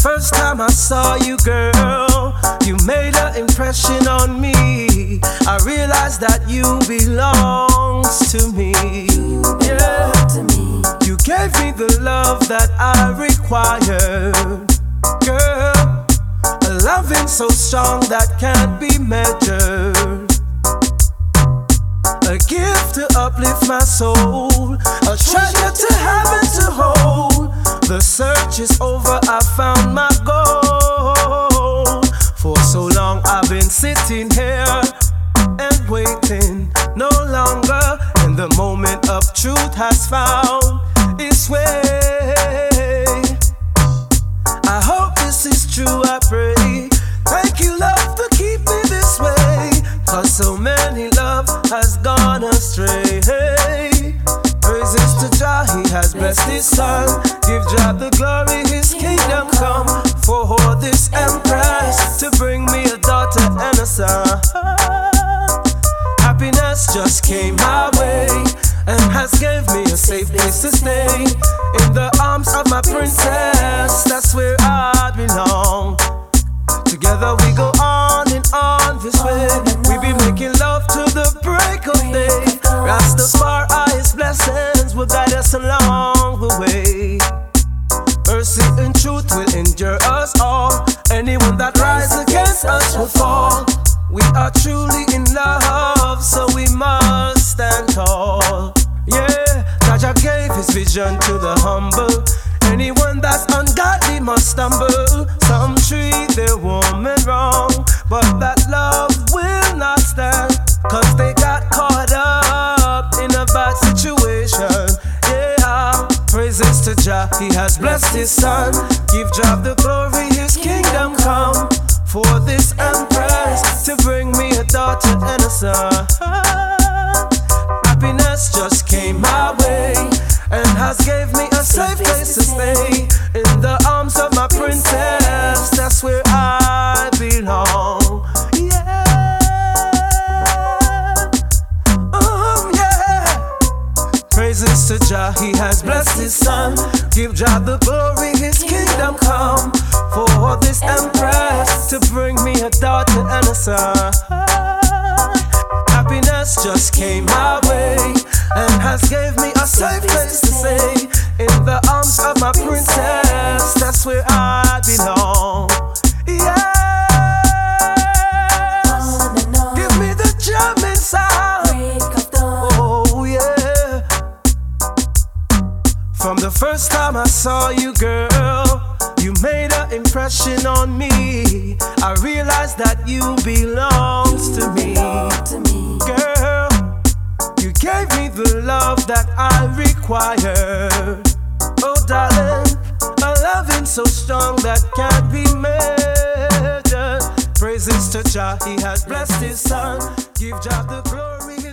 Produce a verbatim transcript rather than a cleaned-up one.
first time I saw you, girl, you made an impression on me. I realized that you belongs to me. Yeah, you gave me the love that I required, girl. A loving so strong that can't be measured. A gift to uplift my soul, a treasure to have and to hold. The search is over, I found my goal. For so long I've been sitting here and waiting, no longer. And the moment of truth has found its way. I hope this is true, I pray. Thank you, love, to keep me this way. Cause so many love has gone astray. Praises to Jah, He has blessed His Son. Give Jah the glory, His kingdom come. For this empress to bring me a daughter and a son. Happiness just came my way and has gave me a safe place to stay. In the arms of my princess, that's where I belong. Together we go on and on this way. We be making love to the break of day. Rastafari's blessings will guide us along the way. Mercy and truth will endure us all. Anyone that rises against us will fall. We are truly in love, so we must stand tall. Yeah, Jah gave His vision to the humble. Anyone that's ungodly must stumble. Some treat their woman wrong, but that love will not stand. Cause they got caught up in a bad situation. Yeah, praises to Jah, He has blessed His Son. Give Jah the glory, His kingdom come. For this empress to bring me a daughter and a son. Happiness just came my way and has gave me a safe place to stay. In the arms of my princess, that's where I belong. Yeah, um, yeah. Praises to Jah, He has blessed His Son. Give Jah the glory, His kingdom come. For this empress to bring me a daughter and a son. Happiness just came my way and has gave me a safe place to stay. In the arms of my princess, that's where I belong. Yes, give me the jamming sound. Oh yeah. From the first time I saw you, girl, you made an impression on me. I realized that you belongs to me. Girl, you gave me the love that I required. Oh darling, a loving so strong that can't be measured. Praises to Jah, He has blessed His Son. Give Jah the glory.